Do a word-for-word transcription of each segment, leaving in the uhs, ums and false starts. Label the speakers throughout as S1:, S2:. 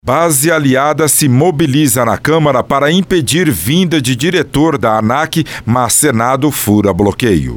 S1: Base aliada se mobiliza na Câmara para impedir vinda de diretor da ANAC, mas Senado fura bloqueio.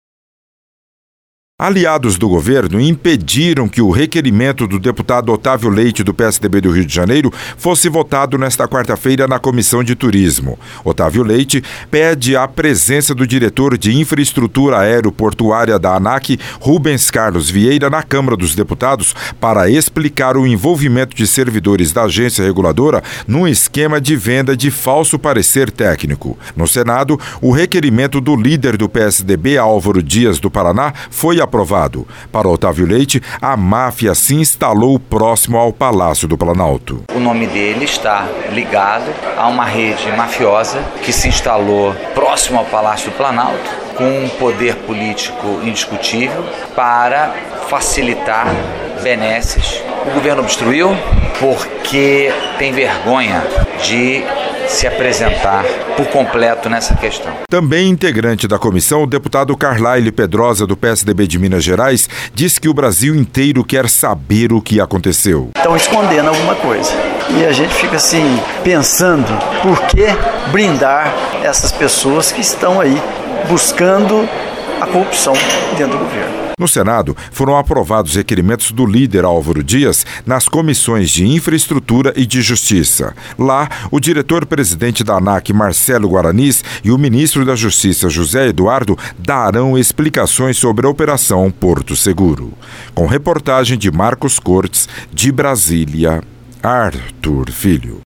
S1: Aliados do governo impediram que o requerimento do deputado Otávio Leite, do P S D B do Rio de Janeiro, fosse votado nesta quarta-feira na Comissão de Turismo. Otávio Leite pede a presença do diretor de Infraestrutura Aeroportuária da ANAC, Rubens Carlos Vieira, na Câmara dos Deputados para explicar o envolvimento de servidores da agência reguladora num esquema de venda de falso parecer técnico. No Senado, o requerimento do líder do P S D B, Álvaro Dias do Paraná, foi aprovado. aprovado. Para Otávio Leite, a máfia se instalou próximo ao Palácio do Planalto.
S2: O nome dele está ligado a uma rede mafiosa que se instalou próximo ao Palácio do Planalto, com um poder político indiscutível para facilitar benesses. O governo obstruiu porque tem vergonha de se apresentar por completo nessa questão.
S1: Também integrante da comissão, o deputado Carlyle Pedrosa, do P S D B de Minas Gerais, diz que o Brasil inteiro quer saber o que aconteceu.
S3: Estão escondendo alguma coisa. E a gente fica assim, pensando por que brindar essas pessoas que estão aí buscando a corrupção dentro do governo.
S1: No Senado, foram aprovados requerimentos do líder Álvaro Dias nas comissões de Infraestrutura e de Justiça. Lá, o diretor-presidente da ANAC, Marcelo Guaranis, e o ministro da Justiça, José Eduardo, darão explicações sobre a Operação Porto Seguro. Com reportagem de Marcos Cortes, de Brasília, Arthur Filho.